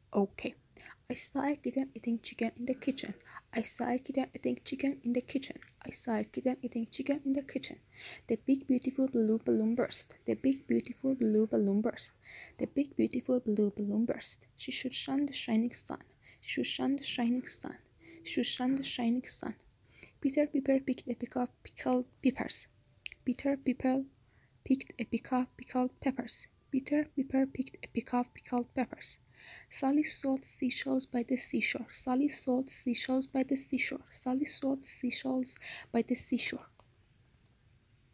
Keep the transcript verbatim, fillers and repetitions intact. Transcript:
Okay. I saw a kitten eating chicken in the kitchen. I saw a kitten eating chicken in the kitchen. I saw a kitten eating chicken in the kitchen. The big beautiful blue balloon burst. The big beautiful blue balloon burst. The big beautiful blue balloon burst. She should shine the shining sun. She should shine the shining sun. She should shine the shining sun. Peter Piper picked a pick of pickled peppers. Peter Piper picked a pick of pickled peppers. Peter Piper picked a pick of pickled peppers. Sally sold seashells by the seashore. Sally sold seashells by the seashore. Sally sold seashells by the seashore.